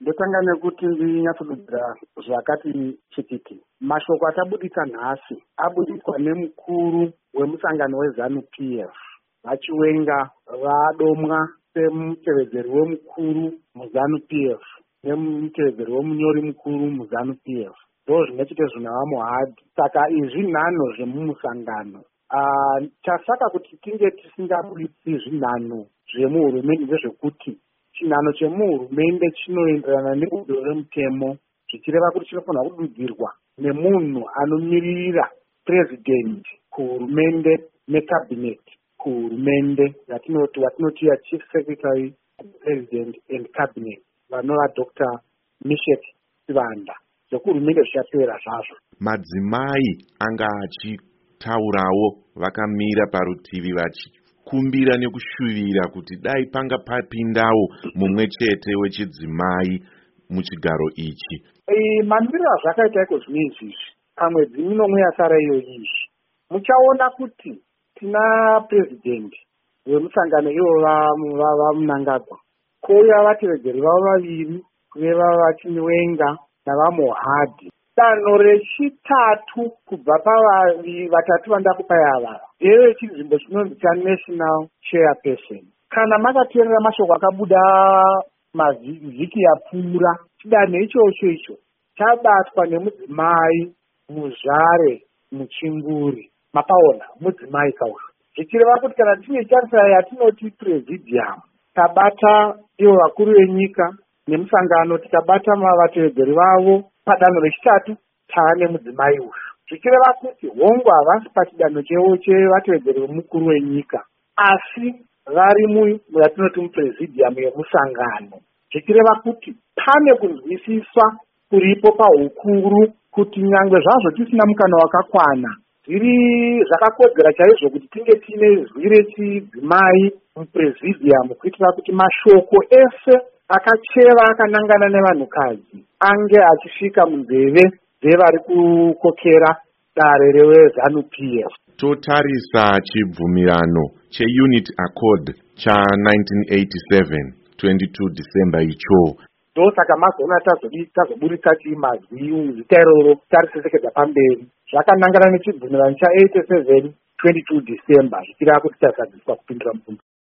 Ndotanga nekuti ndinyatsodudzira zvakati chitiki. Mashoko atabudisa nhasi abudiswa nemukuru wemusangano weZANU-PF vachiwenga vadomwa semutevedzeri wemukuru muZANU-PF nemutevedzeri wemunyori mukuru muZANU-PF. Ndo zvinochite zvinavamuhadhi. Saka izvi nhanho zvemumusangano. Chasaka kuti tinge tisingabudisi zvinhanho zvemuhurumende ndezvekuti chinhanho chemuhurumende chinoenderana nebudo remutemo, zvichireva kuti chinofanira kududzirwa nemunhu anomiririra president kuhurumende necabinet kuhurumende yatinoti chief secretary president and cabinet vanova Dr. Mishek Sivanda. Zvekuhurumende zvichapera zvazvo. Madzimai anga achitaurawo vakamira parutivi vachikumbira nekushuvira kuti dai panga papindawo mumwe chete wechidzimai muchigaro ichi. Mamiriro azvakaita iko zvine izvizvi pamwedzi minomwe yasara iyoyi muchaona kuti tina president wemusangano ivo vamunangagwa kouya vatevedzeri vavo vaviri veva vachiniwenga navamuhadhi. Danho rechitatu kubva vatatu vandakupai ava ndevechinzvimbo chinonzi chaNational Chairperson. Kana makateerera mashoko akabuda mavhiki yapfuura, chidanho icho chabatwa nemudzimai muzvare muchimburi. Mapaona mudzimai kauzvo. Zvichireva kuti kana tine chansara yatinoti presidium, tabata ivo vakuru venyika nemusangano, tikabata vatevedzeri vavo padanho rechitatu taane mudzimai uyu. Zvichireva kuti hongu havasi pachidanho chevatevedzeri vemukuru wenyika, asi vari muyatinoti mupresidium yemusangano. Zvichireva kuti pane kunzwisiswa kuripo pahukuru kuti nyangwe zvazvo tisina mukana wakakwana, zviri zvakakodzera chaizvo kuti tinge tiine zwi rechidzimai mupresidium kuitira kuti mashoko ese akacheva akanangana nevanhukadzi ange achisvika munzeve dzevari kukokera dare reZANU-PF. Totarisa chibvumirano cheUnity Accord cha1987 22 December icho. Ndosaka mazoona tazoburitsa chimazwi zita iroro tarisesekedza pamberi. Zvakanangana nechibvumirano cha87 22 December zvichireva kuti tazadziswa kupindura mubvunzo.